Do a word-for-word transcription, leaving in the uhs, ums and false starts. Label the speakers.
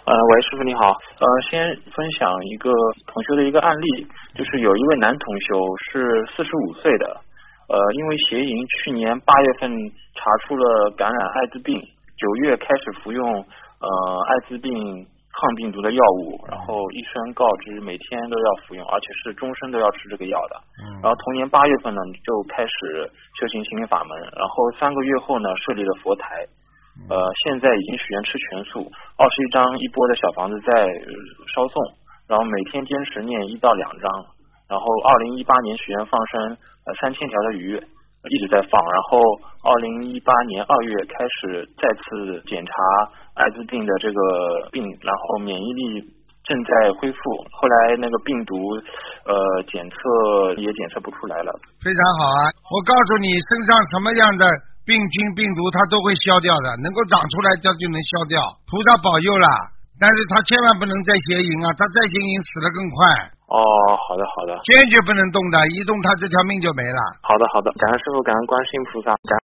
Speaker 1: 呃，喂，师傅你好。呃，先分享一个同修的一个案例，就是有一位男同修是四十五岁的，呃，因为邪淫去年八月份查出了感染艾滋病，九月开始服用呃艾滋病抗病毒的药物，然后医生告知每天都要服用，而且是终身都要吃这个药的。然后同年八月份呢就开始修行心灵法门，然后三个月后呢设立了佛台。呃，现在已经许愿吃全素，二十一张一波的小房子在烧送，然后每天坚持念一到两张，然后二零一八年许愿放生呃三千条的鱼，一直在放，然后二零一八年二月开始再次检查艾滋病的这个病，然后免疫力正在恢复，后来那个病毒呃检测也检测不出来了。
Speaker 2: 非常好啊，我告诉你，身上什么样的病菌病毒它都会消掉的，能够长出来它就能消掉，菩萨保佑啦。但是他千万不能再邪淫啊，他再邪淫死得更快。
Speaker 1: 哦，好的好的，
Speaker 2: 坚决不能动的，一动他这条命就没了。
Speaker 1: 好的好的，感恩师父，感恩观世音菩萨，感